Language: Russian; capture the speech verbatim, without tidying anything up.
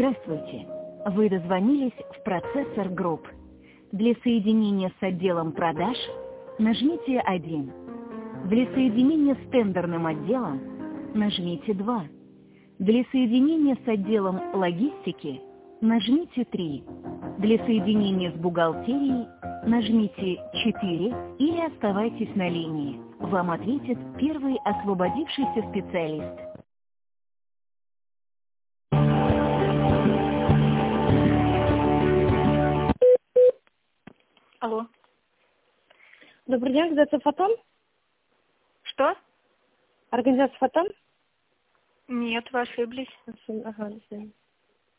Здравствуйте. Вы дозвонились в процессор групп. Для соединения с отделом продаж нажмите один. Для соединения с тендерным отделом нажмите два. Для соединения с отделом логистики нажмите три. Для соединения с бухгалтерией нажмите четыре или оставайтесь на линии. Вам ответит первый освободившийся специалист. Алло. Добрый день, организация «Фотон». Что? Организация «Фотон». Нет, вы ошиблись. Ага, до свидания.